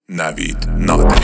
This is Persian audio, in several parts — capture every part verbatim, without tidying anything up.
نوید نادری.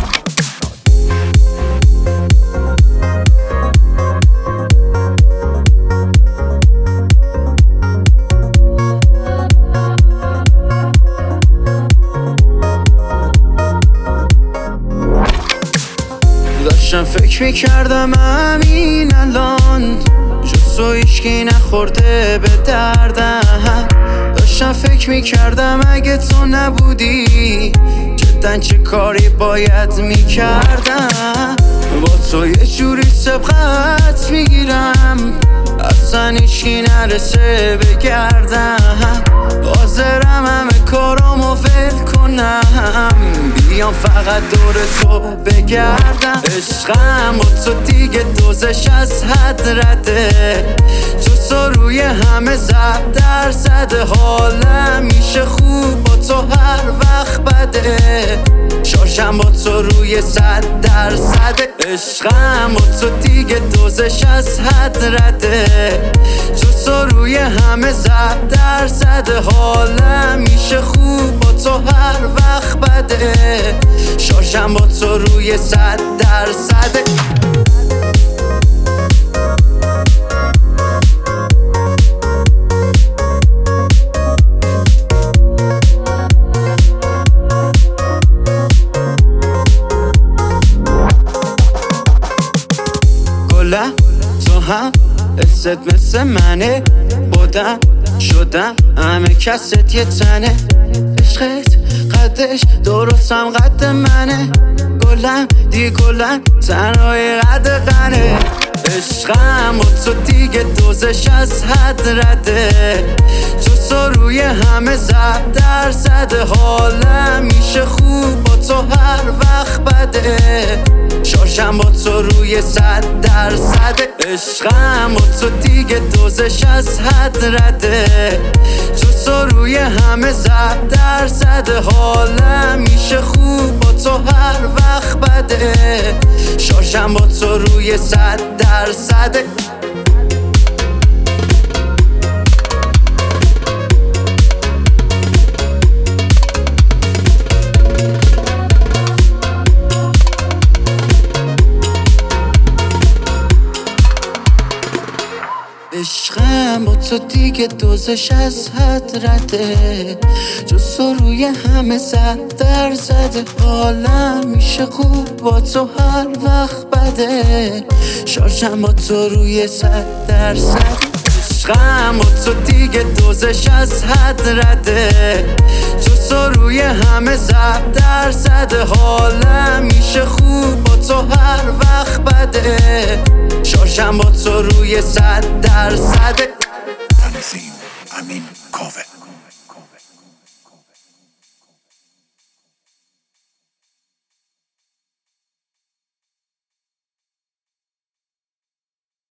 داشتم فکر میکردم همین الان جز تو هیچکی نخورده به دردم. داشتم فکر میکردم اگه تو نبودی جداً چه کاری باید میکردم. با تو یه جوری سبقت میگیرم اصلا هیچکی نرسه بگردم. حاضرم همه کارامو ول کنم بیام فقط دور تو بگردم. عشقم با تو دیگه دوزش از حد رده، جز تو روی همه زب در زده. حالم میشه خوب با تو هر وقت بده، شاشم با تو روی صد در صده. عشقم با تو دیگه دوزش از حد رده، جز تو روی همه زب در زده. حالم میشه خوب با تو هر وقت بده، شاشم با تو روی صد در صده. گلم تو هم حست مثل منه، بودم شدم همه کست یه تنه. عشقت قدش درستم قد منه، گلم دی گلم تنهای قد قنه. عشقم با تو دیگه دوزش از حد رده، جز تو روی همه زب در زده. حالم میشه خوب با تو هر وقت بده، شاشم با تو روی صد در صده. عشقم با تو دیگه دوزش از حد رده، جز تو روی همه زب در زده. حالم میشه خوب با تو هر وقت بده، شاشم با تو روی صد در صده. عشقم با تو دیگه دوزش از حد رده، جز تو روی همه زد در زده. حالم میشه خوب با تو هر وقت بده، شاشم با تو روی صد در صده. عشقم با تو دیگه دوزش از حد رده، جز تو روی همه زب در زده. حالم میشه خوب با تو هر وقت بده، شاشم با تو روی صد در صده. تنظیم امین کاوه.